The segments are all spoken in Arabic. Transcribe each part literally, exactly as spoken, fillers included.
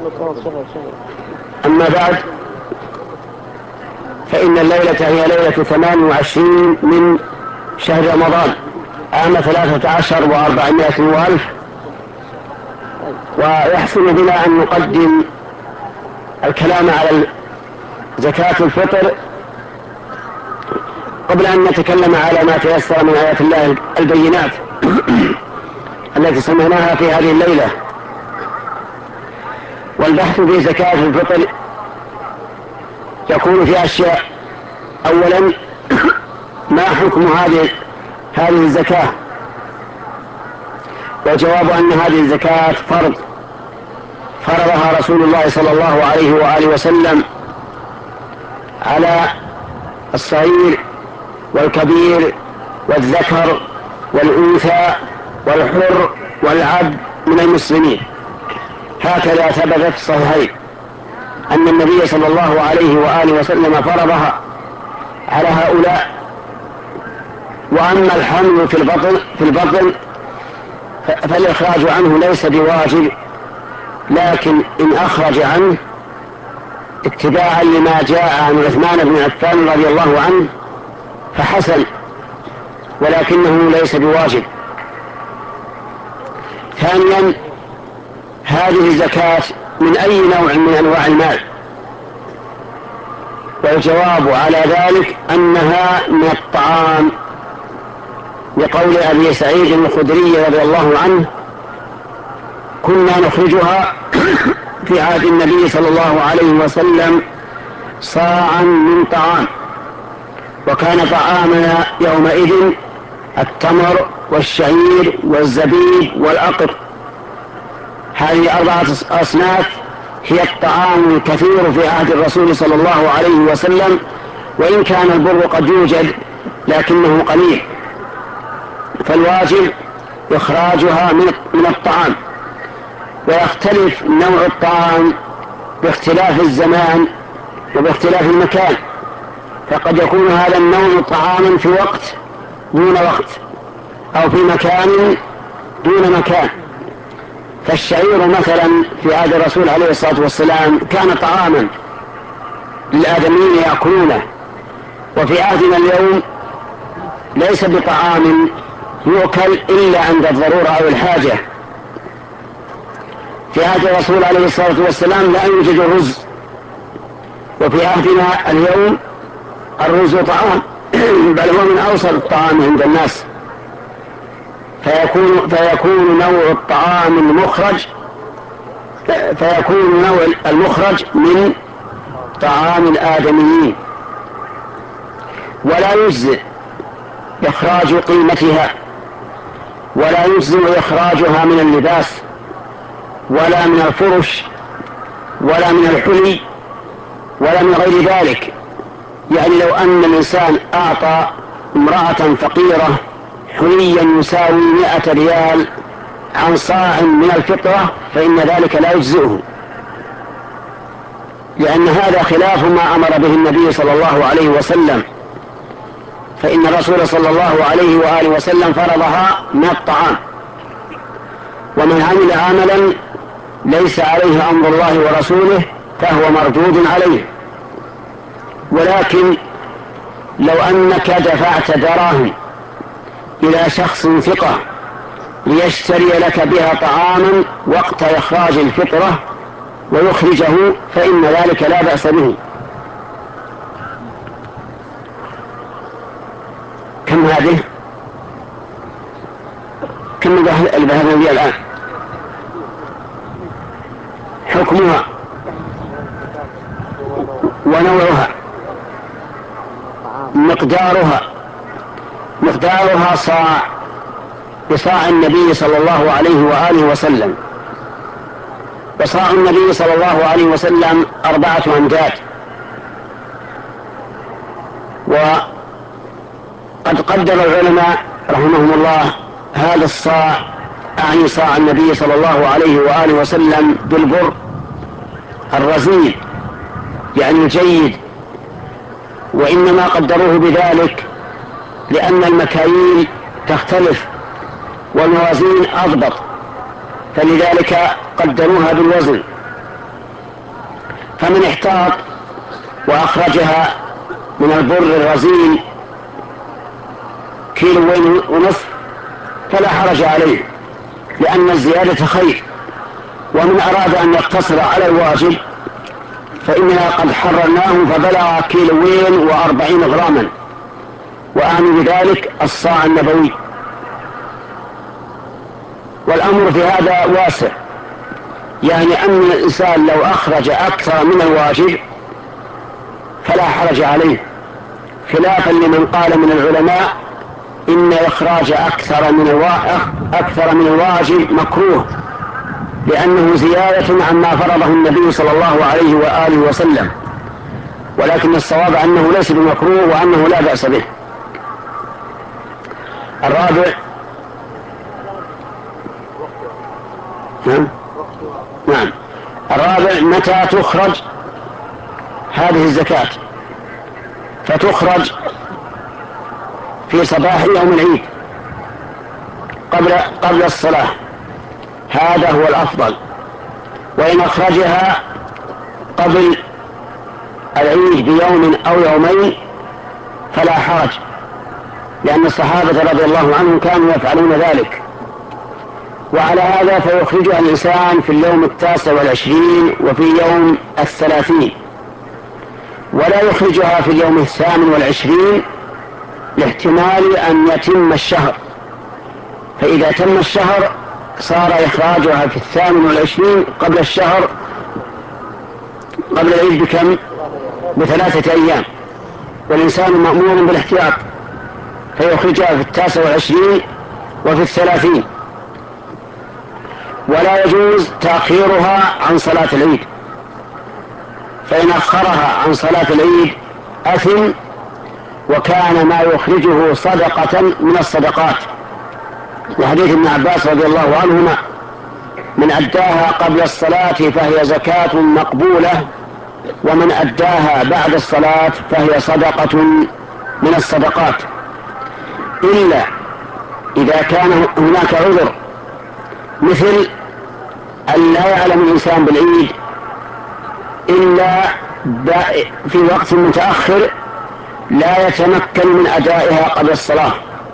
أما بعد، فإن الليلة هي ليلة ثمان وعشرين من شهر رمضان عام ثلاثة عشر وأربعمائة وألف، ويحسن بنا أن نقدم الكلام على زكاة الفطر قبل أن نتكلم على ما تيسر من آيات الله البينات التي سمعناها في هذه الليلة. والبحث في زكاة الفطر يكون في أشياء. أولا، ما حكم هذه هذه الزكاة؟ وجواب أن هذه الزكاة فرض فرضها رسول الله صلى الله عليه وآله وسلم على الصغير والكبير والذكر والأنثى والحر والعبد من المسلمين. هكذا ثبت في الصحيحين أن النبي صلى الله عليه وآله وسلم فرضها على هؤلاء. وأما الحمل في البطن في البطن فالإخراج عنه ليس بواجب، لكن إن أخرج عنه اتباعا لما جاء عن عثمان بن عفان رضي الله عنه فحسن، ولكنه ليس بواجب. ثانيا، هذه الزكاة من أي نوع من أنواع المال؟ والجواب على ذلك أنها من الطعام، لقول أبي سعيد الخدري رضي الله عنه: كنا نخرجها في عهد النبي صلى الله عليه وسلم صاعا من طعام، وكان طعامنا يومئذ التمر والشعير والزبيب والأقط. هذه أربعة أصناف هي الطعام الكثير في عهد الرسول صلى الله عليه وسلم، وإن كان البر قد يوجد لكنه قليل، فالواجب إخراجها من الطعام. ويختلف نوع الطعام باختلاف الزمان وباختلاف المكان، فقد يكون هذا النوع طعاما في وقت دون وقت، أو في مكان دون مكان. فالشعير مثلا في عهد الرسول عليه الصلاة والسلام كان طعاما للآدميين يأكلونه، وفي عهدنا اليوم ليس بطعام يؤكل إلا عند الضرورة أو الحاجة. في عهد الرسول عليه الصلاة والسلام لا يوجد الرز، وفي عهدنا اليوم الرز طعام بل هو من أوسط الطعام عند الناس. فيكون, فيكون نوع الطعام المخرج فيكون نوع المخرج من طعام الآدميين، ولا يجزئ إخراج قيمتها، ولا يجزئ إخراجها من اللباس ولا من الفرش ولا من الحلي ولا من غير ذلك. يعني لو أن الإنسان أعطى امرأة فقيرة حليا يساوي مئة ريال عن صاع من الفطرة فإن ذلك لا يجزئه، لأن هذا خلاف ما أمر به النبي صلى الله عليه وسلم. فإن الرسول صلى الله عليه وآله وسلم فرضها من الطعام، ومن عمل عملا ليس عليه أمر الله ورسوله فهو مردود عليه. ولكن لو أنك دفعت دراهم إلى شخص ثقة ليشتري لك بها طعاما وقت إخراج الفطرة ويخرجه فإن ذلك لا بأس به. كم هذه؟ كم البهذا بها الآن؟ حكمها ونوعها مقدارها مقدارها صاع بصاع النبي صلى الله عليه وآله وسلم. وصاع النبي صلى الله عليه وسلم أربعة أمداد. وقد قدر العلماء رحمهم الله هذا الصاع، أعني صاع النبي صلى الله عليه وآله وسلم بالبر الرزين يعني الجيد، وإنما قدروه بذلك لأن المكاييل تختلف والموازين أضبط، فلذلك قدروها بالوزن. فمن احتاط وأخرجها من البر الرزين كيلوين ونصف فلا حرج عليه، لأن الزيادة خير. ومن أراد أن يقتصر على الواجب فإننا قد حررناه فبلغ كيلوين وأربعين غراما، وأعني بذلك الصاع النبوي. والأمر في هذا واسع، يعني أن الإنسان لو أخرج أكثر من الواجب فلا حرج عليه، خلافا لمن قال من العلماء إن إخراج أكثر من أكثر من الواجب مكروه، لأنه زيادة عما فرضه النبي صلى الله عليه وآله وسلم، ولكن الصواب أنه ليس بمكروه وأنه لا بأس به. الرابع نعم نعم الرابع متى تخرج هذه الزكاة؟ فتخرج في صباح يوم العيد قبل قبل الصلاة، هذا هو الأفضل. وإن أخرجها قبل العيد بيوم أو يومين فلا حرج، لأن الصحابة رضي الله عنهم كانوا يفعلون ذلك. وعلى هذا فيخرجها الإنسان في اليوم التاسع والعشرين وفي يوم الثلاثين، ولا يخرجها في اليوم الثامن والعشرين لاحتمال أن يتم الشهر، فإذا تم الشهر صار إخراجها في الثامن والعشرين قبل الشهر قبل العيد بكم؟ بثلاثة أيام، والإنسان مأمور بالاحتياط فيخرجها في التاسع والعشرين وفي الثلاثين. ولا يجوز تأخيرها عن صلاة العيد، فإن أخرها عن صلاة العيد أثم، وكان ما يخرجه صدقة من الصدقات، وحديث ابن عباس رضي الله عنهما: من أداها قبل الصلاة فهي زكاة مقبولة، ومن أداها بعد الصلاة فهي صدقة من الصدقات، إلا إذا كان هناك عذر، مثل أن لا يعلم الإنسان بالعيد إلا في وقت متأخر لا يتمكن من أدائها قبل الصلاة،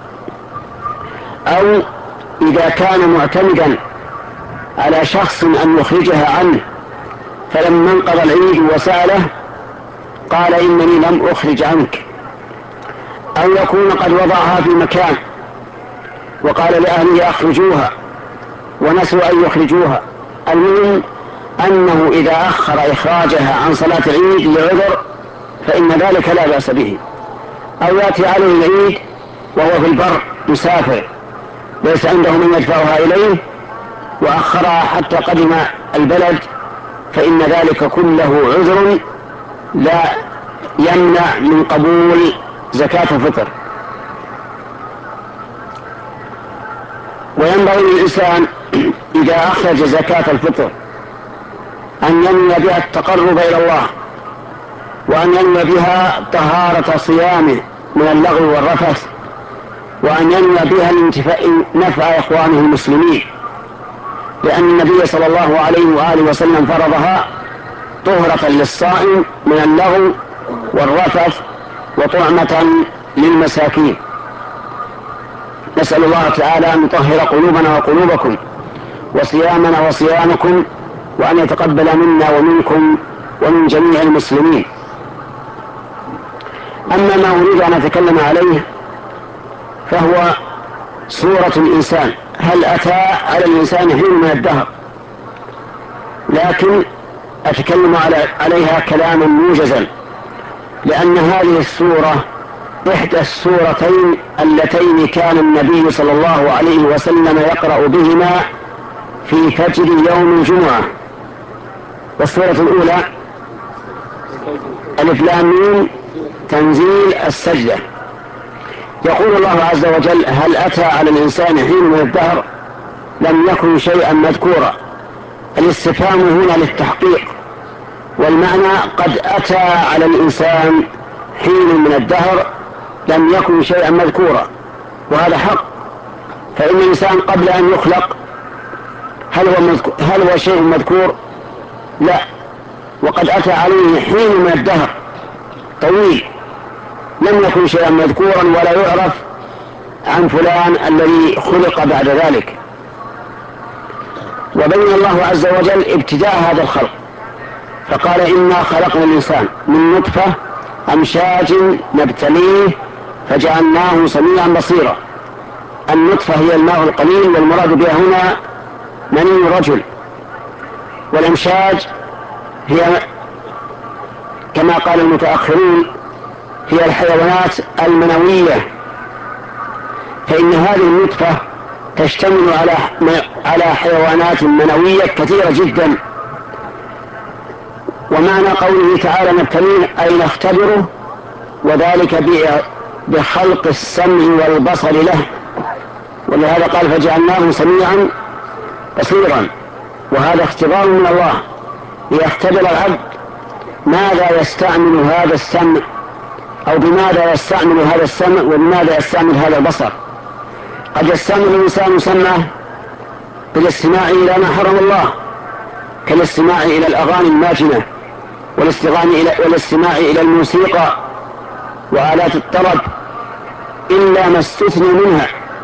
أو إذا كان معتمدا على شخص أن يخرجها عنه فلما انقضى العيد وسأله قال إنني لم أخرج عنك، أو يكون قد وضعها في مكان وقال لأهله أخرجوها ونسوا أن يخرجوها. المهم أنه إذا أخر إخراجها عن صلاة العيد لعذر فإن ذلك لا بأس به، أو يأتي عليه العيد وهو في البر مسافر ليس عنده من يدفعها إليه وأخرها حتى قدم البلد، فإن ذلك كله عذر لا يمنع من قبول زكاة الفطر. وينبغي للإنسان إذا أخرج زكاة الفطر أن ينوي بها التقرب إلى الله، وأن ينوي بها طهارة صيامه من اللغو والرفث، وأن ينوي بها نفع إخوانه المسلمين، لأن النبي صلى الله عليه وآله وسلم فرضها طهرة للصائم من اللغو والرفث وطعمة للمساكين. نسأل الله تعالى أن يطهر قلوبنا وقلوبكم وصيامنا وصيامكم، وأن يتقبل منا ومنكم ومن جميع المسلمين. أما ما أريد أن أتكلم عليه فهو صورة الإنسان، هل أتى على الإنسان حين من الدهر، لكن أتكلم عليها كلاما موجزا، لأن هذه السورة إحدى السورتين اللتين كان النبي صلى الله عليه وسلم يقرأ بهما في فجر يوم الجمعة. والسورة الأولى ألف لام ميم تنزيل السجدة. يقول الله عز وجل: هل أتى على الإنسان حين من الدهر لم يكن شيئا مذكورا. الاستفهام هنا للتحقيق، والمعنى قد أتى على الإنسان حين من الدهر لم يكن شيئا مذكورا، وهذا حق. فإن الإنسان قبل أن يخلق هل هو, هل هو شيء مذكور؟ لا، وقد أتى عليه حين من الدهر طويل لم يكن شيئا مذكورا ولا يعرف عن فلان الذي خلق بعد ذلك. وبين الله عز وجل ابتداء هذا الخلق فقال إنا خلقنا الإنسان من نطفة أمشاج نبتليه فجعلناه سميعا بصيرا. النطفة هي الماء القليل والمراد بها هنا مني الرجل، والأمشاج هي كما قال المتأخرون هي الحيوانات المنوية، فإن هذه النطفة تشتمل على على حيوانات منوية كثيرة جدا. ومعنى قوله تعالى نبتليه أي نختبره، وذلك بخلق السمع والبصر له، ولهذا قال فجعلناه سميعا بصيرا، وهذا اختبار من الله ليختبر العبد ماذا يستعمل هذا السمع أو بماذا يستعمل هذا السمع وبماذا يستعمل هذا البصر. قد يستعمل الإنسان سمعه بالاستماع إلى ما حرم الله كالاستماع إلى الأغاني الماجنة والاستماع إلى الموسيقى وآلات الطرب إلا ما استثنى منها.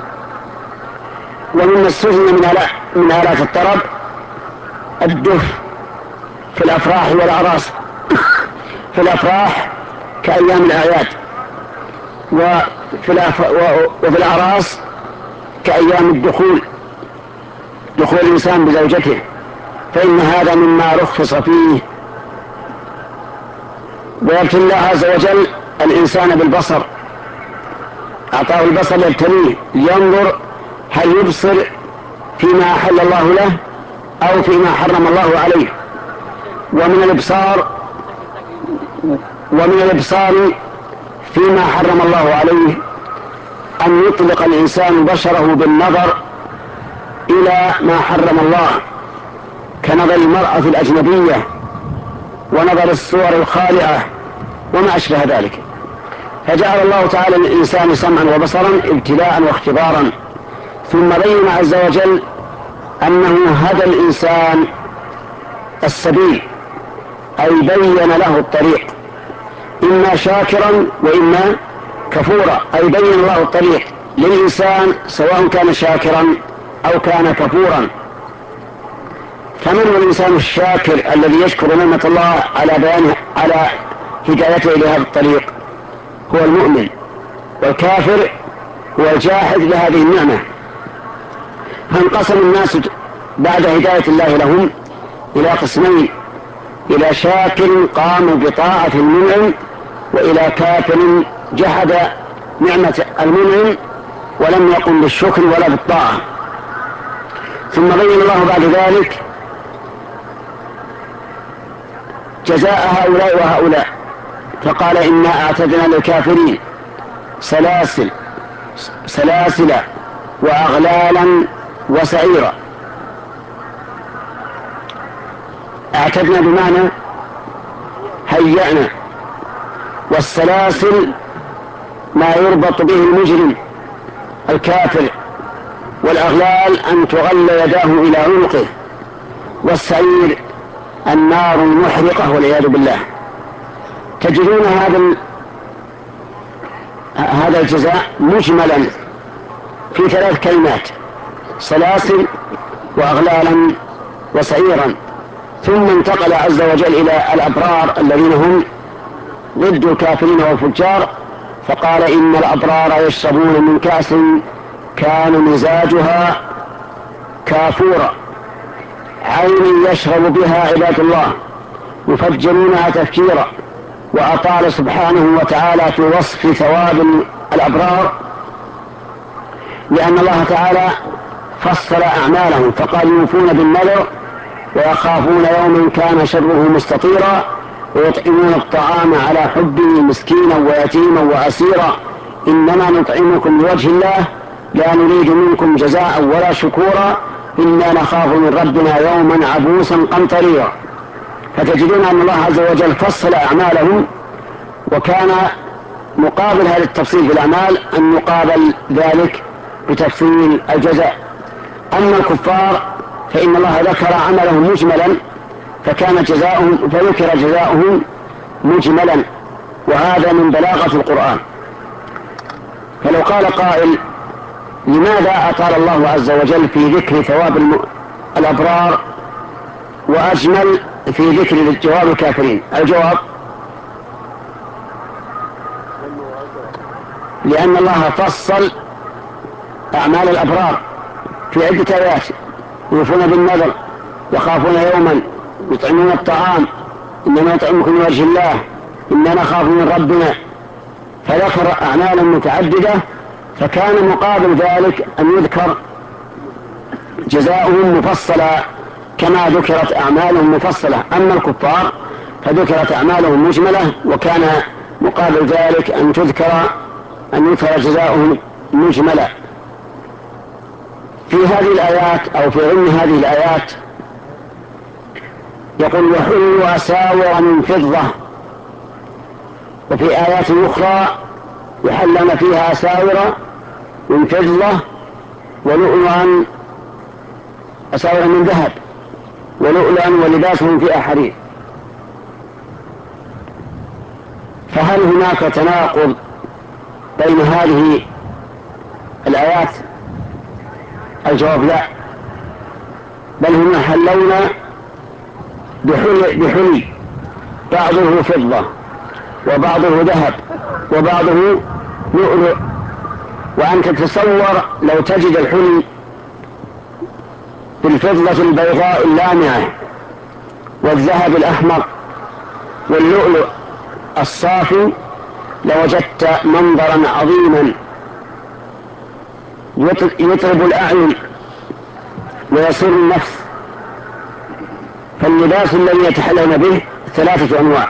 ومما استثنى من آلات الطرب الدف في الأفراح والأعراس، في الأفراح كأيام الأعياد، وفي وفي الأعراس كأيام الدخول، دخول الإنسان بزوجته، فإن هذا مما رخص فيه. ويبتلي الله عز وجل الإنسان بالبصر، أعطاه البصر يبتليه لينظر هل يبصر فيما أحل الله له أو فيما حرم الله عليه. ومن الإبصار ومن الإبصار فيما حرم الله عليه أن يطلق الإنسان بشره بالنظر إلى ما حرم الله كنظر المرأة الأجنبية ونظر الصور الخالعة وما أشبه ذلك. فجعل الله تعالى للإنسان سمعا وبصرا ابتلاء واختبارا، ثم بين عز وجل أنه هدى الإنسان السبيل، أي بين له الطريق إما شاكرا وإما كفورا، أي بين الله الطريق للإنسان سواء كان شاكرا أو كان كفورا. فمن هو الإنسان الشاكر الذي يشكر نعمة الله على بيانه على هدايته إلى هذا الطريق؟ هو المؤمن، والكافر هو الجاحد لهذه النعمة. فانقسم الناس بعد هداية الله لهم إلى قسمين: إلى شاكر قام بطاعة المنعم، وإلى كافر جحد نعمة المنعم ولم يقم بالشكر ولا بالطاعة. ثم بين الله بعد ذلك جزاء هؤلاء وهؤلاء، فقال إنا أعتدنا للكافرين سلاسل سلاسل وأغلالا وسعيرا. اعتدنا بمعنى هيأنا، والسلاسل ما يربط به المجرم الكافر، والأغلال أن تغل يداه إلى عنقه، والسعير النار المحرقة والعياذ بالله. تجدون هذا هذا الجزاء مجملا في ثلاث كلمات: سلاسل وأغلالا وسعيرا. ثم انتقل عز وجل إلى الأبرار الذين هم ضد الكافرين والفجار، فقال إن الأبرار يشربون من كأس كان مزاجها كافورا، عين يشرب بها عباد الله يفجرونها تفجيرا. وأطال سبحانه وتعالى في وصف ثواب الأبرار، لأن الله تعالى فصل أعمالهم فقال يوفون بالنذر ويخافون يوما كان شره مستطيرا ويطعمون الطعام على حبه مسكينا ويتيما وأسيرا إنما نطعمكم لوجه الله لا نريد منكم جزاء ولا شكورا إنا نخاف من ربنا يوما عبوسا قمطريرا. فتجدون أن الله عز وجل فصل أعمالهم، وكان مقابل هذا التفصيل في الأعمال أن يقابل ذلك بتفصيل الجزاء. أما الكفار فإن الله ذكر عملهم مجملا فكان جزاؤهم فذكر جزاؤهم مجملا، وهذا من بلاغة القرآن. فلو قال قائل لماذا أطال الله عز وجل في ذكر ثواب الأبرار وأجمل في ذكر جواب الكافرين؟ الجواب لأن الله فصل أعمال الأبرار في عدة آيات: يوفون بالنذر، يخافون يوما، يطعمون الطعام، إنما يطعمكم لوجه الله، إننا نخاف من ربنا. فذكر أعمالا متعددة، فكان مقابل ذلك أن يذكر جزاؤهم مفصلا كما ذكرت أعمالهم مفصلة. أما الكفار فذكرت أعمالهم مجملة، وكان مقابل ذلك أن تذكر أن يذكر جزاؤهم مجملا. في هذه الآيات أو في ضمن هذه الآيات يقول: وحلوا أساور من فضة. وفي آيات أخرى يحلون فيها أساور من فضة ولؤلؤا، أساور من ذهب ولؤلؤا ولباسهم فيها حرير. فهل هناك تناقض بين هذه الآيات؟ الجواب لا، بل هم يحلون بحلي, بحلي بعضه فضة وبعضه ذهب وبعضه لؤلؤ. وأنت تتصور لو تجد الحلي بالفضة البيضاء اللامعة والذهب الأحمر واللؤلؤ الصافي لوجدت منظرا عظيما يطرب الأعين ويصير النفس. فاللباس الذي يتحلون به ثلاثة أنواع: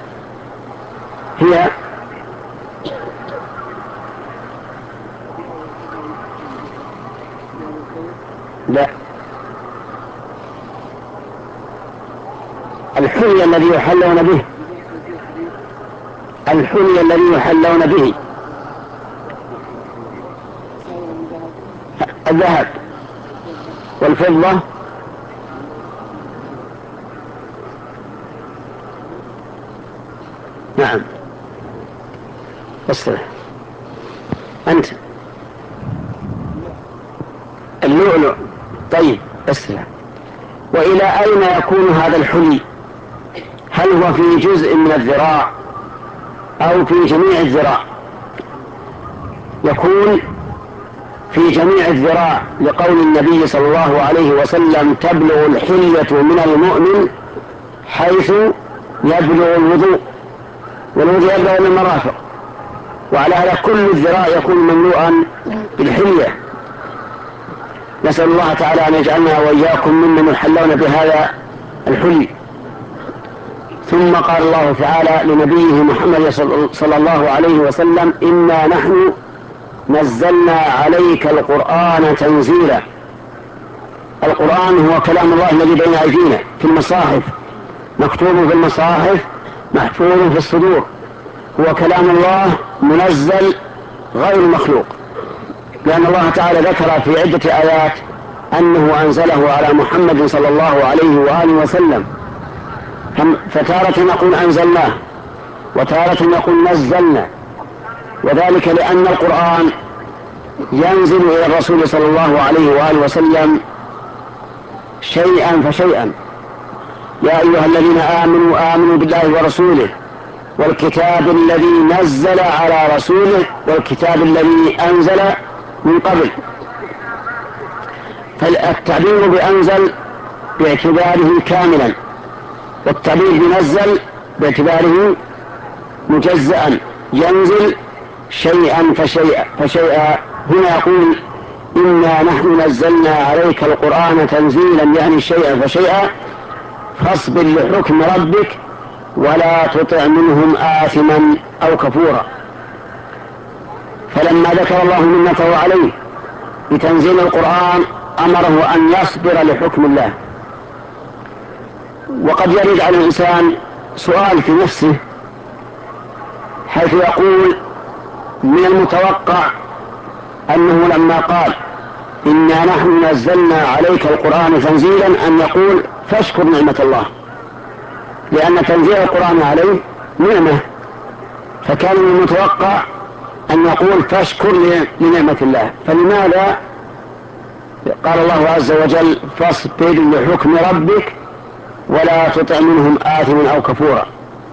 هي لا الحلي الذي يحلون به الحلي الذي يحلون به الذهب والفضة نعم. اصلح أنت اللؤلؤ. طيب اصلح. وإلى أين يكون هذا الحلي؟ هل هو في جزء من الذراع أو في جميع الذراع؟ يكون في جميع الذراع، لقول النبي صلى الله عليه وسلم: تبلغ الحلية من المؤمن حيث يبلغ الوضوء، والوضوء يبلغ من المرافق. وعلى هذا كل الذراع يكون مملوءا بالحلية. نسأل الله تعالى أن يجعلنا وإياكم ممن يحلون بهذا الحلي. ثم قال الله تعالى لنبيه محمد صلى الله عليه وسلم: إنا نحن نزلنا عليك القرآن تنزيلا. القرآن هو كلام الله الذي بين أيدينا في المصاحف، مكتوب في المصاحف، محفوظ في الصدور. هو كلام الله منزل غير مخلوق، لأن الله تعالى ذكر في عدة آيات أنه أنزله على محمد صلى الله عليه وآله وسلم. فتارة نقول أنزلناه وتارة نقول نزلنا، وذلك لأن القرآن ينزل إلى الرسول صلى الله عليه وآله وسلم شيئا فشيئا. يا أيها الذين آمنوا آمنوا بالله ورسوله والكتاب الذي نزل على رسوله والكتاب الذي أنزل من قبل. فالتعبير بأنزل باعتباره كاملا، والتعبير بنزل باعتباره مجزأ، ينزل شيئا فشيئا فشيئا. هنا يقول: إنا نحن نزلنا عليك القرآن تنزيلا، يعني شيئا فشيئا. فاصبر لحكم ربك ولا تطع منهم آثما أو كفورا. فلما ذكر الله منته عليه بتنزيل القرآن أمره أن يصبر لحكم الله. وقد يرد على الإنسان سؤال في نفسه، حيث يقول: من المتوقع أنه لما قال إنا نحن نزلنا عليك القرآن تنزيلا أن يقول: فاشكر نعمة الله. لأن تنزيل القرآن عليه نعمة، فكان من المتوقع أن يقول فاشكر لنعمة الله. فلماذا قال الله عز وجل فاصبر لحكم ربك ولا تطع منهم آثما أو كفورا؟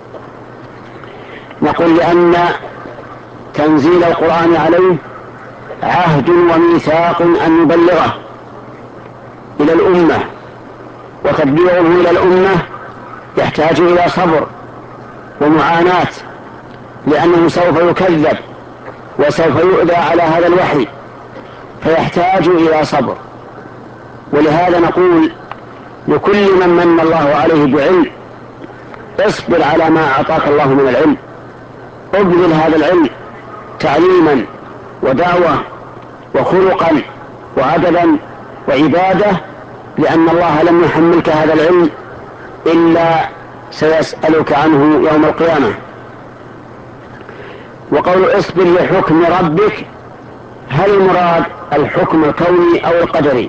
نقول لأن تنزيل القرآن عليه عهد وميثاق أن يبلغه إلى الأمة، وتبليغه إلى الأمة يحتاج إلى صبر ومعاناة، لأنه سوف يكذب وسوف يؤذى على هذا الوحي، فيحتاج إلى صبر. ولهذا نقول لكل من من الله عليه بعلم اصبر على ما أعطاك الله من العلم، ابذل هذا العلم تعليما ودعوة وخلقا وأدبا وعبادة، لأن الله لم يحملك هذا العلم إلا سيسألك عنه يوم القيامة. وقول اصبر لحكم ربك، هل المراد الحكم الكوني أو القدري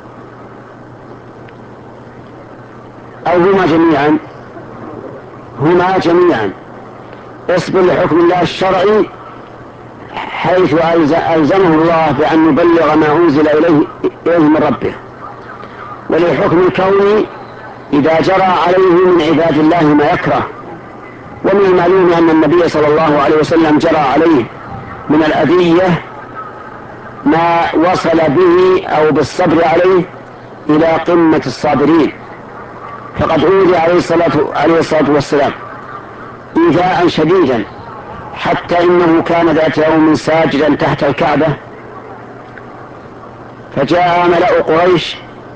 أو هما جميعا؟ هما جميعا. اصبر لحكم الله الشرعي حيث ألزمه الله بأن يبلغ ما أنزل إليه من ربه، وللحكم الكوني إذا جرى عليه من عباد الله ما يكره. ومن المعلوم أن النبي صلى الله عليه وسلم جرى عليه من الأذية ما وصل به أو بالصبر عليه إلى قمة الصابرين، فقد أوذي عليه الصلاة, عليه الصلاة والسلام إيذاء شديدا، حتى إنه كان ذات يوم ساجدا تحت الكعبة، فجاء ملأ قريش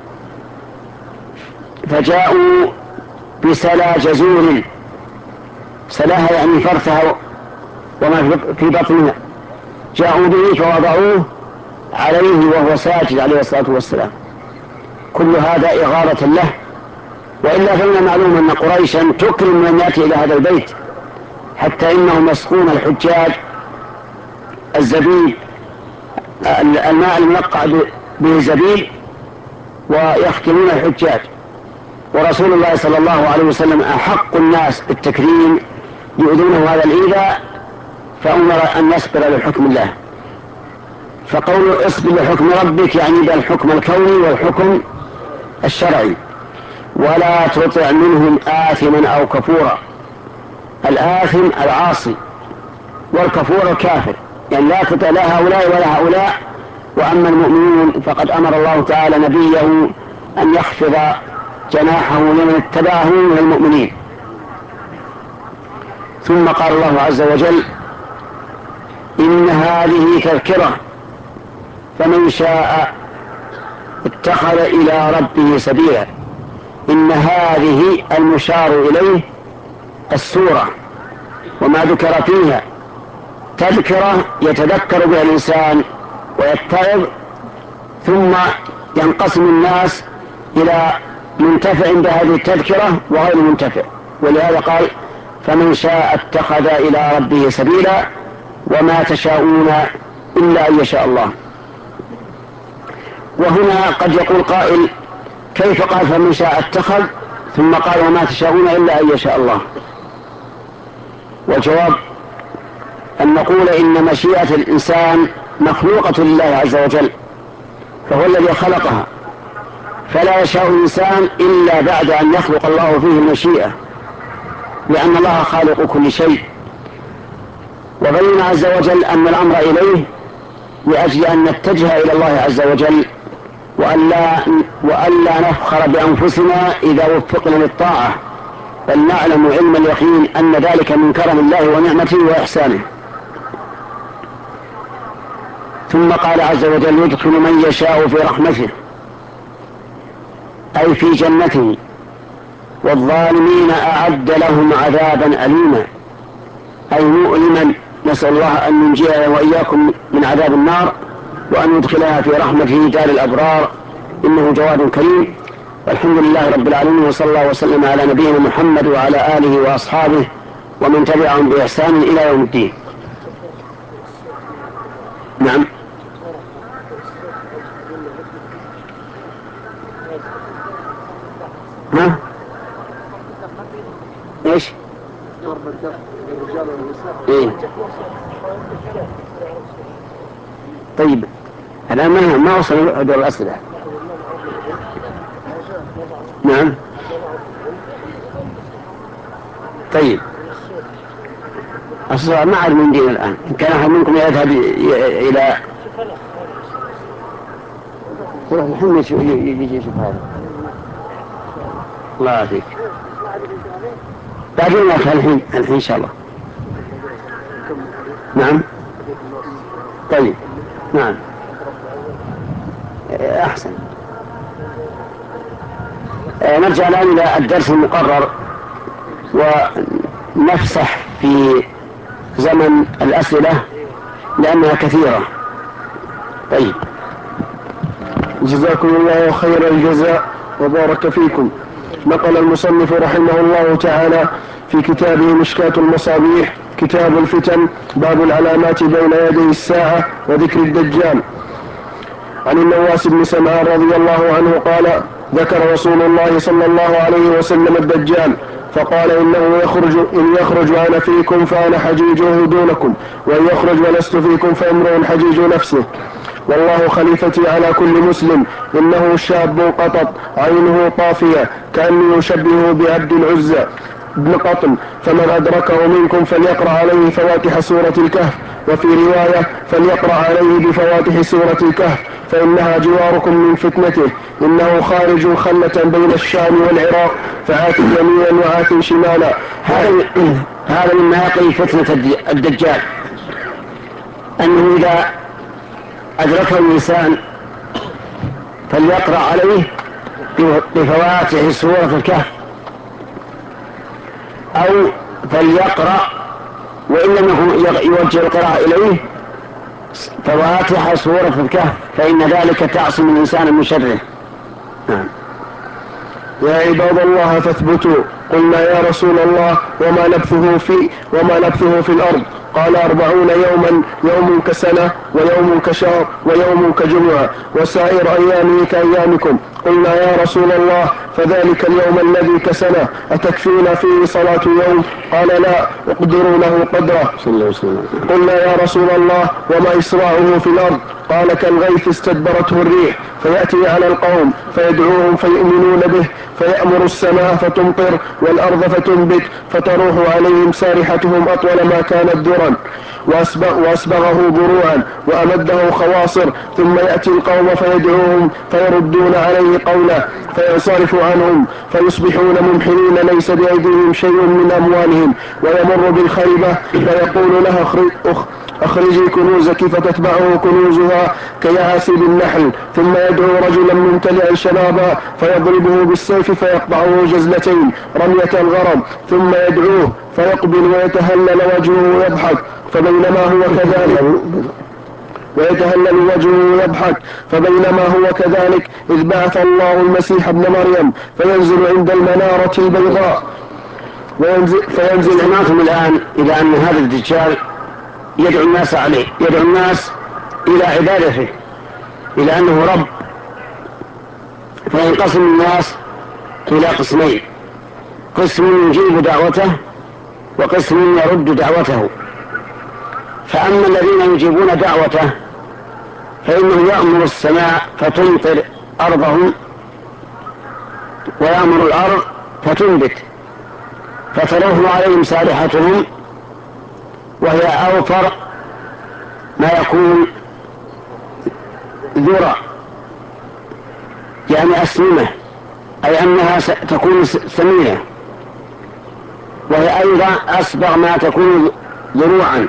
فجاءوا بسلا جزور، سلاها يعني فرثها وما في بطنها، جاءوا به فوضعوه عليه وهو ساجد عليه الصلاة والسلام. كل هذا إغارة له. وإلا فإن معلوم أن قريشا تكرم من يأتي إلى هذا البيت، حتى إنهم يسقون الحجاج الزبيب، الماء المنقع به الزبيب، ويختمون الحجاج. ورسول الله صلى الله عليه وسلم أحق الناس بالتكريم، يؤذونه هذا الإيذاء، فأمر أن يصبر لحكم الله. فقول اصبر لحكم ربك يعني بالحكم الكوني والحكم الشرعي. ولا تطع منهم آثما أو كفورا. الآثم العاصي، والكفور الكافر، يعني لا تطع لا هؤلاء ولا هؤلاء. وأما المؤمنون فقد أمر الله تعالى نبيه أن يخفض جناحه لمن اتبعه من المؤمنين. ثم قال الله عز وجل إن هذه تذكرة فمن شاء اتخذ إلى ربه سبيلا. إن هذه المشار إليه السورة وما ذكر فيها تذكرة يتذكر بها الإنسان ويتعظ، ثم ينقسم الناس إلى منتفع بهذه التذكرة وغير منتفع. ولهذا قال فمن شاء اتخذ إلى ربه سبيلا وما تشاءون إلا أن يشاء الله. وهنا قد يقول قائل كيف قال فمن شاء اتخذ ثم قال وما تشاءون إلا أن يشاء الله؟ والجواب أن نقول إن مشيئة الإنسان مخلوقة لله عز وجل، فهو الذي خلقها، فلا يشاء الإنسان إلا بعد أن يخلق الله فيه المشيئة، لأن الله خالق كل شيء. وبين عز وجل أن الأمر إليه لأجل أن نتجه إلى الله عز وجل، وألا, وألا نفخر بأنفسنا إذا وفقنا للطاعة، بل نعلم علم اليقين أن ذلك من كرم الله ونعمته وإحسانه. ثم قال عز وجل يدخل من يشاء في رحمته أي في جنته، والظالمين أعد لهم عذابا أليما أي مؤلما. نسأل الله أن ينجينا وإياكم من عذاب النار، وأن يدخلها في رحمته دار الأبرار، إنه جواد كريم. والحمد لله رب العالمين، وصلى الله وسلم على نبينا محمد وعلى آله وأصحابه ومن تبعهم بإحسان إلى يوم الدين. نعم. ها؟ إيه؟ طيب الآن ما ما وصل دور الأسئلة. نعم. طيب أصلا ما أعلم من دين الآن. إن كان أحد منكم يذهب إلى الحين يجي يشوف هذا. الله يعافيك. بعدين الحين الحين إن شاء الله. نعم. طيب نعم أحسن. نرجع الآن إلى الدرس المقرر ونفسح في زمن الأسئلة لأنها كثيرة. طيب جزاكم الله خير الجزاء وبارك فيكم. نقل المصنف رحمه الله تعالى في كتابه مشكاة المصابيح كتاب الفتن باب العلامات بين يدي الساعة وذكر الدجال عن النواس بن سمعان رضي الله عنه قال ذكر رسول الله صلى الله عليه وسلم الدجال فقال إنه يخرج إن يخرج أنا فيكم فأنا حجيجه دونكم وإن يخرج ولست فيكم فامرؤ حجيج نفسه والله خليفتي على كل مسلم إنه شاب قطط عينه طافية كأنه يشبهه بعبد العزى بن قطن فمن أدركه منكم فليقرأ عليه فواتح سورة الكهف وفي رواية فليقرأ عليه بفواتح سورة الكهف فإنها جواركم من فتنته إنه خارج خلة بين الشام والعراق فعات يمينا وعات شمالا. هذا مما يقي فتنة الدجال أنه إذا أدركه الإنسان فليقرأ عليه بفواتح سورة الكهف أو فليقرأ وإن لم يوجه القراءة إليه فواتح سورة الكهف فإن ذلك تعصم الإنسان من شره. نعم. يا عباد الله فاثبتوا. قلنا يا رسول الله وما لبثه في وما لبثه في الأرض؟ قال أربعون يوما يوم كسنة ويوم كشهر ويوم كجمعة وسائر أيامه كأيامكم. قلنا يا رسول الله فذلك اليوم الذي كسنة أتكفينا فيه صلاة يوم؟ قال لا اقدروا له قدره. قلنا يا رسول الله وما إسراعه في الأرض؟ قال كالغيث استدبرته الريح فيأتي على القوم فيدعوهم فيؤمنون به فيأمر السماء فتمطر والأرض فتنبت فتروح عليهم سارحتهم أطول ما كانت درا وأسبغ وأسبغه بروعا وأمده خواصر ثم يأتي القوم فيدعوهم فيردون عليه قوله فينصرف عنهم فيصبحون ممحلين ليس بأيديهم شيء من أموالهم ويمر بالخيبة فيقول لها أخرجي كنوزك فتتبعه كنوزها كيعاسب النحل ثم يدعو رجلا ممتلئا شنابا فيضربه بالسيف فيقطعه جزلتين رمية الغرض ثم يدعوه فيقبل ويتهلل وجهه ويضحك فبينما هو كذلك ويتهلل وجهه ويضحك فبينما هو كذلك إذ بعث الله المسيح ابن مريم فينزل عند المنارة البيضاء وينزل فينزل سمعتم الآن إلى أن هذا الدجال يدعو الناس عليه يدعو الناس إلى عبادته إلى أنه رب فينقسم الناس إلى قسمين قسم يجيب دعوته وقسم يرد دعوته. فأما الذين يجيبون دعوته فإنه يأمر السماء فتمطر أرضهم ويأمر الأرض فتنبت فتروح عليهم سارحتهم وهي أوفر ما يكون ذرة يعني أسنمة أي أنها تكون سمينة وهي أيضا أسبغ ما تكون ذروعا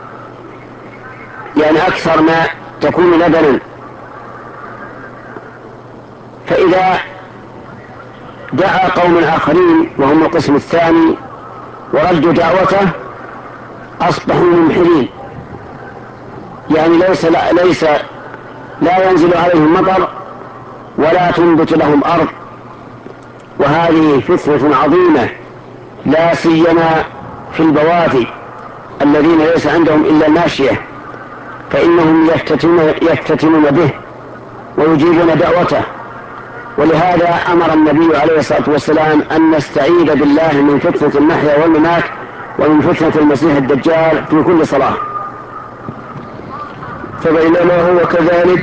يعني أكثر ما تكون لبنا. فإذا دعا قوم آخرين وهم القسم الثاني وردوا دعوته أصبحوا ممحلين يعني ليس لا, ليس لا ينزل عليهم مطر ولا تنبت لهم أرض. وهذه فتنة عظيمة لا سيما في البوادي الذين ليس عندهم إلا الماشية فإنهم يفتتنون به ويجيبون دعوته. ولهذا أمر النبي عليه الصلاة والسلام أن نستعيذ بالله من فتنة المحيا والممات ومن فتنة المسيح الدجال في كل صلاة. فبينما هو كذلك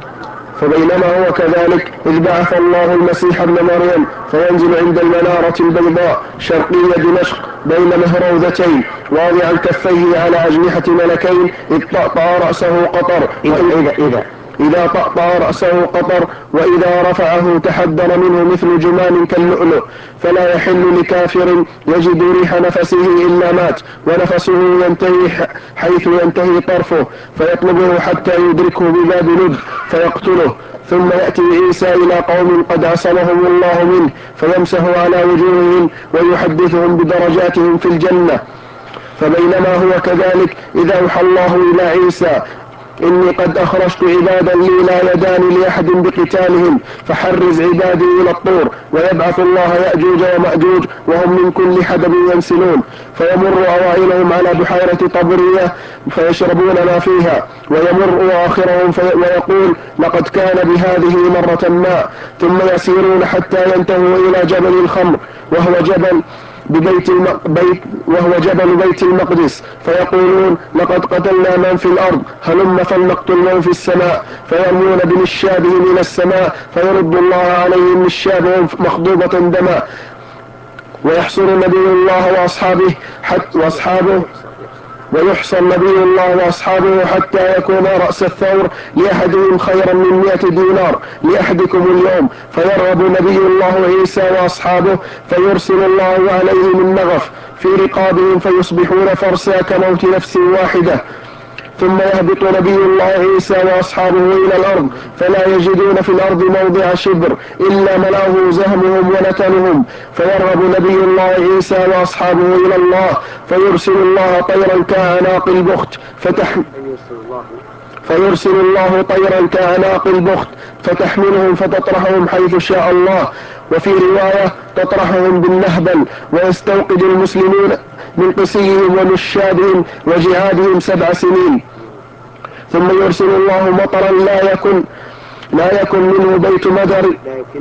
فبينما هو كذلك إذ بعث الله المسيح ابن مريم فينزل عند المنارة البيضاء شرقية دمشق بين مهروذتين واضعا كفيه على أجنحة ملكين إذ طأطأ رأسه قطر إذا, إذا, إذا طأطأ رأسه قطر وإذا رفعه تحدر منه مثل جمان كاللؤلؤ فلا يحل لكافر يجد ريح نفسه إلا مات ونفسه ينتهي حيث ينتهي طرفه فيطلبه حتى يدركه بباب لد فيقتله ثم يأتي عيسى إلى قوم قد عصمهم الله منه فيمسح على وجوههم ويحدثهم بدرجاتهم في الجنة. فبينما هو كذلك إذا أوحى الله إلى عيسى إني قد أخرجت عبادا لي لا يدان لأحد بقتالهم فحرز عبادي إلى الطور ويبعث الله يأجوج ومأجوج وهم من كل حدب ينسلون فيمر أوائلهم على بحيرة طبرية فيشربون ما فيها ويمر آخرهم ويقول لقد كان بهذه مرة ما ثم يسيرون حتى ينتهوا إلى جبل الخمر وهو جبل ببيت المق... بيت وهو جبل بيت المقدس فيقولون لقد قتلنا من في الأرض هلم فلنقتل من في السماء فيرمون بنشابهم من السماء فيرد الله عليهم نشابهم مخضوبة دما ويحصر نبي الله وأصحابه حتى وأصحابه ويحصى نبي الله وأصحابه حتى يكون رأس الثور لأحدهم خيرا من مئة دينار لأحدكم اليوم فيرغب نبي الله عيسى وأصحابه فيرسل الله عليهم النغف في رقابهم فيصبحون فرسا كموت نفس واحدة ثم يهبط نبي الله عيسى وأصحابه إلى الأرض فلا يجدون في الأرض موضع شبر إلا ملاه زهمهم ونتنهم فيرغب نبي الله عيسى وأصحابه إلى الله فيرسل الله طيرا كأعناق البخت فتحمل فيرسل الله طيرا كأعناق البخت فتحملهم فتطرحهم حيث شاء الله وفي رواية تطرحهم بالنهبل ويستوقد المسلمون من قسيهم ومشابهم وجهادهم سبع سنين ثم يرسل الله مطرا لا يكن لا يكن منه بيت مدر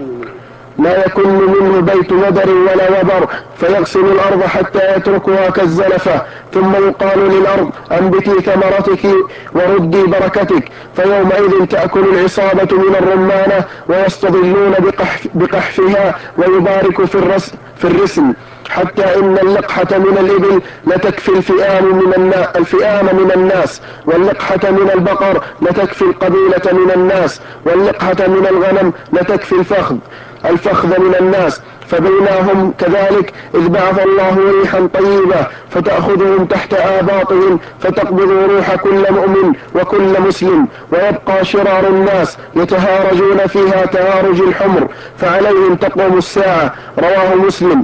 لا يكن منه بيت مدر ولا وبر فيغسل الأرض حتى يتركها كالزلفة ثم يقال للأرض أنبتي ثمرتك وردي بركتك فيومئذ تأكل العصابة من الرمانة ويستظلون بقحف بقحفها ويبارك في, الرس في الرسم حتى إن اللقحة من الإبل لتكفي الفئام من, النا الفئام من الناس واللقحة من البقر لتكفي القبيلة من الناس واللقحة من الغنم لتكفي الفخذ الفخذ من الناس فبينهم كذلك إذ بعث الله ريحا طيبة فتأخذهم تحت آباطهم فتقبض روح كل مؤمن وكل مسلم ويبقى شرار الناس يتهارجون فيها تهارج الحمر فعليهم تقوم الساعة. رواه مسلم.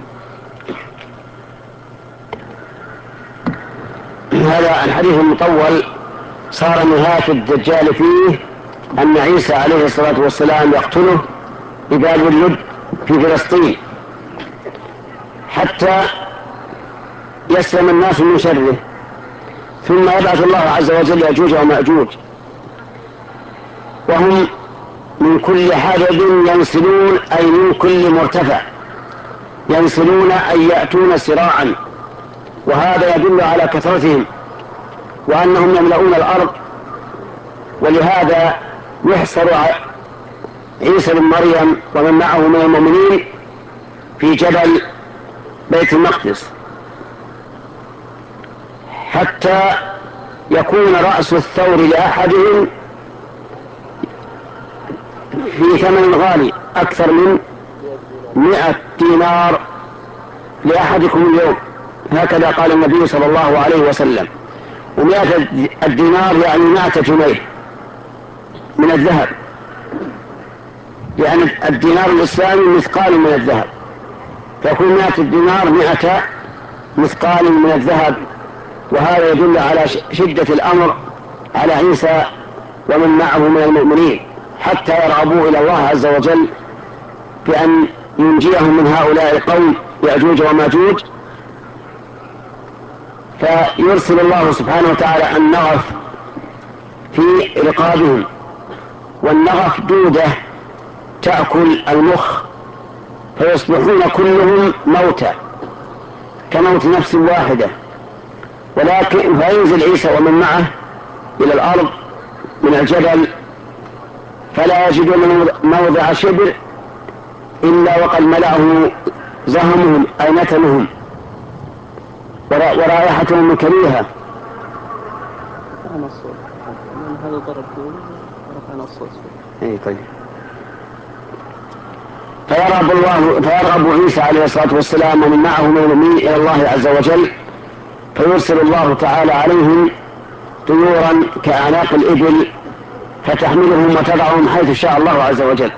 هذا الحديث المطول صار نهاية الدجال فيه أن عيسى عليه الصلاة والسلام يقتله بباب اللد في فلسطين حتى يسلم الناس من شره ثم يبعث الله عز وجل يأجوج ومأجوج وهم من كل حدب ينسلون أي من كل مرتفع ينسلون أي يأتون سراعا وهذا يدل على كثرتهم وأنهم يملؤون الأرض ولهذا يحصر عيسى بن مريم ومن معه من المؤمنين في جبل بيت المقدس حتى يكون رأس الثور لأحدهم في ثمن غالي أكثر من مئة دينار لأحدكم اليوم هكذا قال النبي صلى الله عليه وسلم. ومئة الدينار يعني مئة جنيه من الذهب لأن يعني الدينار الإسلامي مثقال من الذهب فيكون مئة الدينار مئة مثقال من الذهب وهذا يدل على شدة الأمر على عيسى ومن معه من المؤمنين حتى يرغبوا إلى الله عز وجل بأن ينجيهم من هؤلاء القوم يأجوج وماجوج فيرسل الله سبحانه وتعالى النغف في رقابهم والنغف دودة تأكل المخ فيصبحون كلهم موتى كموت نفس واحدة ولكن فينزل عيسى ومن معه إلى الأرض من الجبل فلا يجدون موضع شبر إلا وقد ملأه زهمهم أي نتنهم ورائحتهم كريهة. أنا الصوت هذا ضرب أنا الصوت. إيه طيب. فيرغب الله فيرغب عيسى عليه الصلاة والسلام ومن معه من المؤمنين إلى الله عز وجل، فيرسل الله تعالى عليهم طيورا كأعناق الإبل فتحملهم وتضعهم حيث شاء الله عز وجل.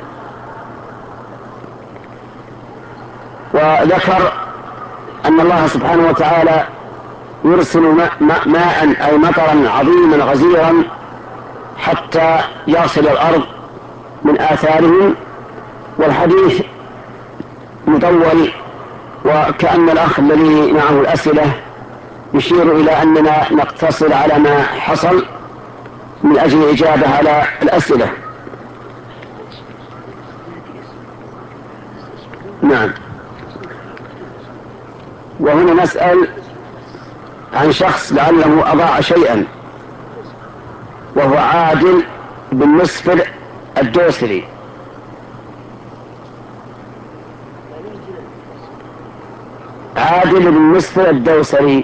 وذكر أن الله سبحانه وتعالى يرسل ماء, ماء أي مطرا عظيما غزيرا حتى يصل الأرض من آثارهم. والحديث مطول، وكأن الأخ الذي معه الأسئلة يشير إلى أننا نقتصر على ما حصل من أجل الإجابة على الأسئلة. نعم. وهنا نسأل عن شخص لعله أضاع شيئا، وهو عادل بن مسفر الدوسري. عادل بن مسفر الدوسري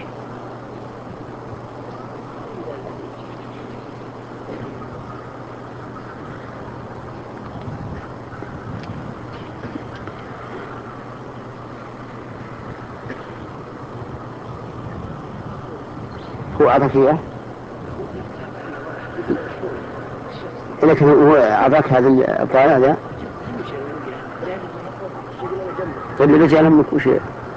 هو أعطاك إياه؟ لكن هو أعطاك هذا الطالع ذا؟ اللي رجع لهم وش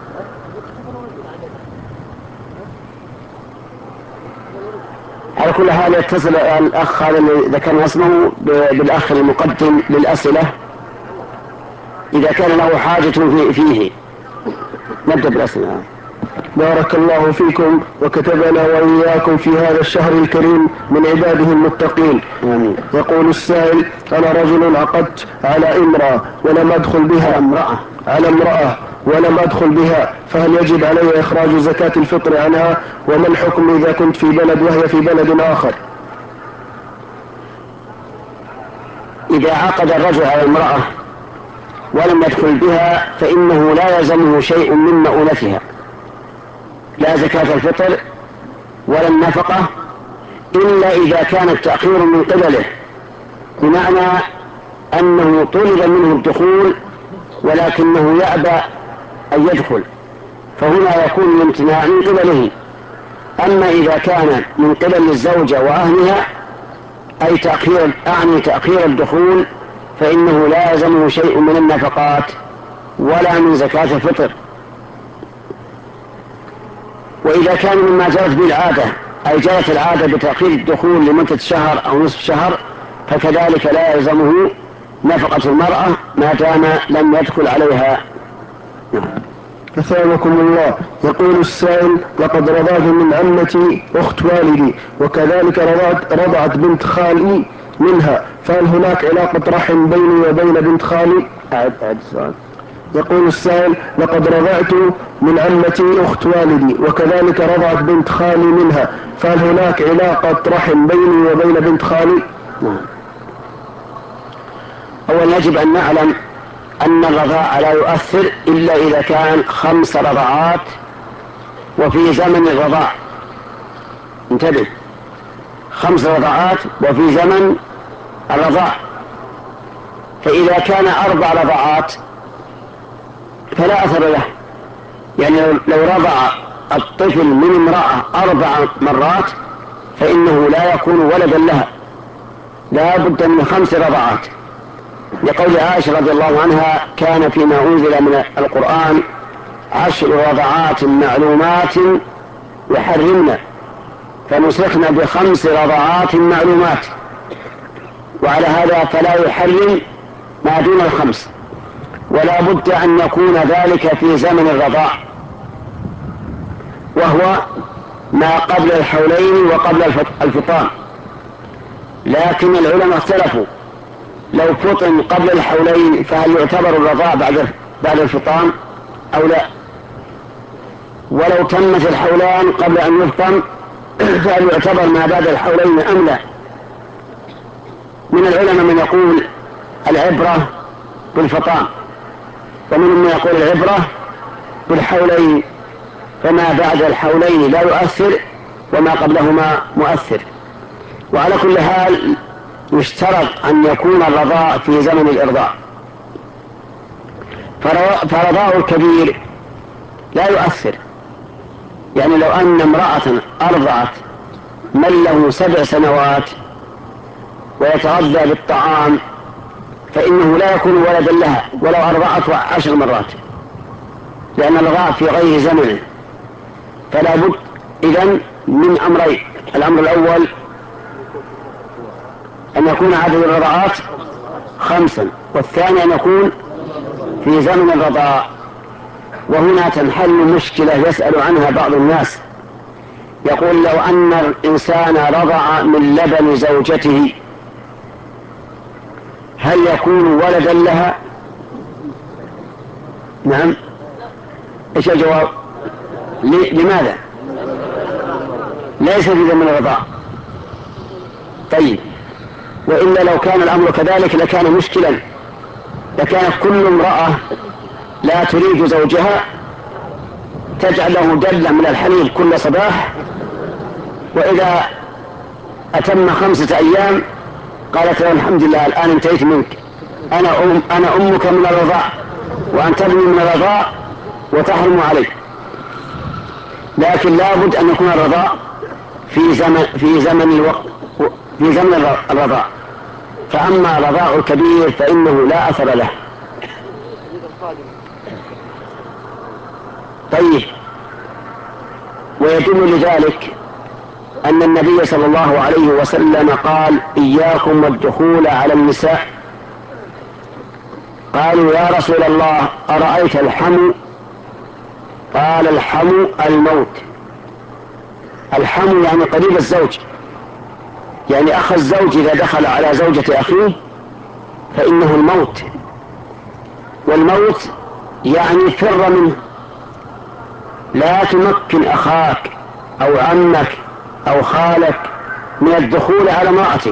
على كل حال يتصل الأخ هذا اللي ذكر اسمه بالأخ المقدم للأسئلة إذا كان له حاجة فيه. نبدأ بالأسئلة. بارك الله فيكم وكتبنا وإياكم في هذا الشهر الكريم من عباده المتقين. آمين. يقول السائل: أنا رجل عقدت على امرأة ولم أدخل بها امرأة على امرأة ولم أدخل بها، فهل يجب علي إخراج زكاة الفطر عنها؟ وما الحكم إذا كنت في بلد وهي في بلد آخر؟ إذا عقد الرجل على امرأة ولم يدخل بها فإنه لا يلزمه شيء من مؤونتها، لا زكاة الفطر ولا النفقة، إلا إذا كان التأخير من قبله، بمعنى أنه طلب منه الدخول ولكنه يأبى أن يدخل، فهنا يكون الامتناع من قبله. أما إذا كان من قبل الزوجة وأهلها أي تأخير أعني تأخير الدخول فإنه لا يلزمه شيء من النفقات ولا من زكاة الفطر. وإذا كان مما جرت به العادة أي جرت العادة بتأخير الدخول لمدة شهر أو نصف شهر فكذلك لا يلزمه نفقة المرأة ما دام لم يدخل عليها. أثابكم الله. يقول السائل: لقد رضعت من عمتي أخت والدي وكذلك رضعت, رضعت بنت خالي منها، فهل هناك علاقة رحم بيني وبين بنت خالي؟ أعد أعد السؤال. يقول السائل: لقد رضعت من عمتي أخت والدي وكذلك رضعت بنت خالي منها، فهل هناك علاقة رحم بيني وبين بنت خالي؟ نعم. أولا يجب أن نعلم أن الرضاع لا يؤثر إلا إذا كان خمس رضعات وفي زمن الرضاع. انتبه، خمس رضعات وفي زمن الرضاع. فإذا كان أربع رضعات فلا أثر له، يعني لو رضع الطفل من امرأة أربع مرات فإنه لا يكون ولدا لها، لا بد من خمس رضعات، لقول عائشة رضي الله عنها: كان فيما أنزل من القرآن عشر رضعات معلومات يحرمنا فنسخنا بخمس رضعات معلومات، وعلى هذا فلا يحرم ما دون الخمس، ولا بد أن يكون ذلك في زمن الرضاع وهو ما قبل الحولين وقبل الفطام. لكن العلماء اختلفوا: لو فطن قبل الحولين فهل يعتبر الرضاع بعد بعد الفطام أو لا؟ ولو تمت الحولان قبل أن يفطم فهل يعتبر ما بعد الحولين أم لا؟ من العلماء من يقول العبرة بالفطام، ومنهم من يقول العبرة بالحولين، فما بعد الحولين لا يؤثر وما قبلهما مؤثر. وعلى كل حال يشترط أن يكون الرضاع في زمن الإرضاع، فرضاء الكبير لا يؤثر. يعني لو أن امرأة أرضعت من له سبع سنوات ويتغذى بالطعام فإنه لا يكون ولدا لها ولو أرضعته عشر مرات، لأن الرضاع في غير زمنه. فلا بد إذن من أمرين: الأمر الأول أن يكون عدد الرضاعات خمسا، والثاني أن يكون في زمن الرضاع. وهنا تنحل مشكلة يسأل عنها بعض الناس، يقول لو أن الإنسان رضع من لبن زوجته هل يكون ولدا لها؟ نعم. ايش الجواب؟ لماذا؟ ليس في زمن الرضاع. طيب، وإلا لو كان الأمر كذلك لكان مشكلا، لكانت كل امرأة لا تريد زوجها تجعل له دلة من الحليب كل صباح، وإذا أتم خمسة أيام قالت له الحمد لله الآن انتهيت منك، أنا, أم أنا أمك من الرضاع وأنت ابني من الرضاع وتحرم عليك. لكن لابد أن يكون الرضاع في زمن في زمن الوقت في زمن الرضاع. فأما رضاع الكبير فإنه لا أثر له. طيب، ويدل لذلك أن النبي صلى الله عليه وسلم قال: إياكم والدخول على النساء. قالوا: يا رسول الله أرأيت الحمو؟ قال: الحمو الموت. الحمو يعني قريب الزوج، يعني أخ الزوج إذا دخل على زوجة أخيه فإنه الموت، والموت يعني فر منه. لا تمكن أخاك أو عمك أو خالك من الدخول على امرأتك،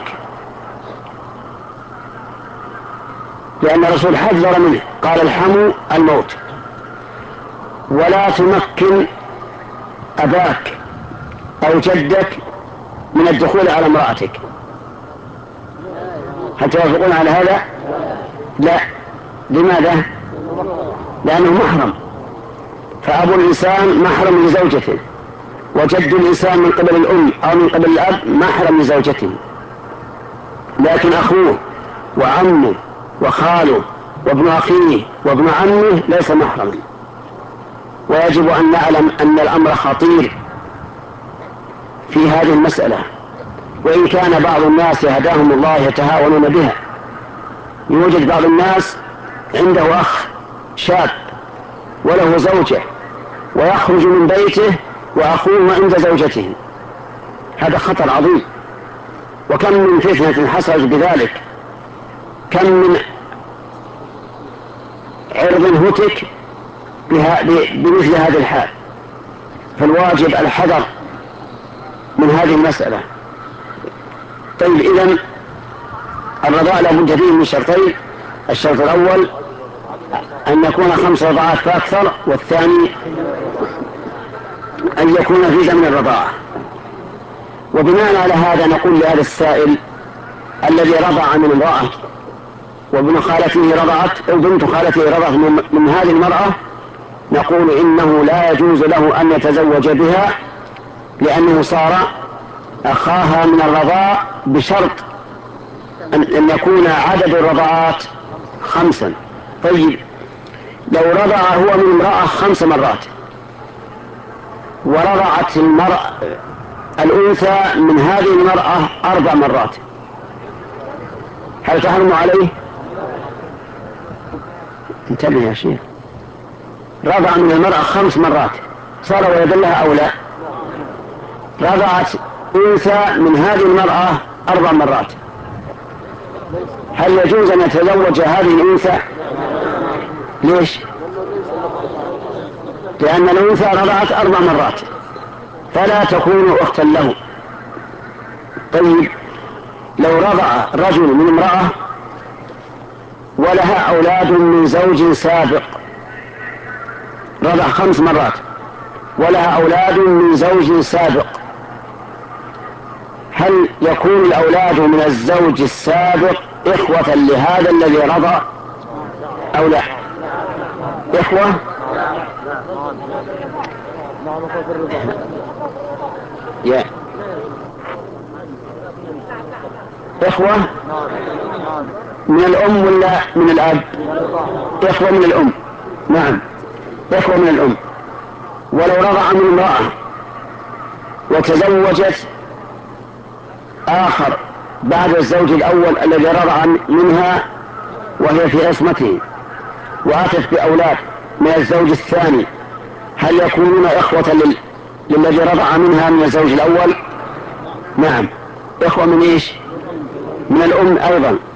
لأن الرسول حذر منه، قال: الحمو الموت. ولا تمكن أباك أو جدك من الدخول على امرأتك. هل توافقون على هذا؟ لا. لماذا؟ لأنه محرم، فأبو الإنسان محرم لزوجته، وجد الإنسان من قبل الأم أو من قبل الأب محرم لزوجته، لكن أخوه وعمه وخاله وابن أخيه وابن عمه ليس محرما. ويجب أن نعلم أن الأمر خطير في هذه المسألة، وإن كان بعض الناس هداهم الله يتهاونون بها. يوجد بعض الناس عنده أخ شاب وله زوجة ويخرج من بيته وأخوه عند زوجته، هذا خطر عظيم. وكم من فتنة حصلت بذلك، كم من عرض هتك بمثل هذه الحال. فالواجب الحذر من هذه المسألة. طيب، إذن الرضاع لابد فيه من شرطين: الشرط الأول أن يكون خمس رضعات فأكثر، والثاني أن يكون في زمن الرضاعة. وبناء على هذا نقول لهذا السائل الذي رضع من امرأة وابن خالته رضعت أو بنت خالته رضعت من هذه المرأة، نقول إنه لا يجوز له أن يتزوج بها، لأنه صار أخاها من الرضاع، بشرط أن يكون عدد الرضعات خمسا. طيب، لو رضع هو من امرأة خمس مرات ورضعت المرأة الأنثى من هذه المرأة أربع مرات، هل تحرم عليه؟ انتبه يا شيخ، رضع من المرأة خمس مرات، صار ولد لها أو لا؟ رضعت أنثى من هذه المرأة أربع مرات، هل يجوز أن يتزوج هذه الأنثى؟ ليش؟ لأن الأنثى رضعت أربع مرات فلا تكون أختا له. طيب لو رضع رجل من امرأة ولها أولاد من زوج سابق، رضع خمس مرات ولها أولاد من زوج سابق، هل يكون الأولاد من الزوج السابق إخوة لهذا الذي رضع أو لا؟ إخوة؟ يا إخوة من الأم ولا من الأب؟ إخوة من الأم، نعم إخوة من الأم. ولو رضع من امرأة وتزوجت آخر بعد الزوج الأول الذي رضع منها وهي في عصمته وأتت بأولاد من الزوج الثاني، هل يكونون إخوة لل... للذي رضع منها من الزوج الأول؟ نعم إخوة من إيش؟ من الأم أيضا.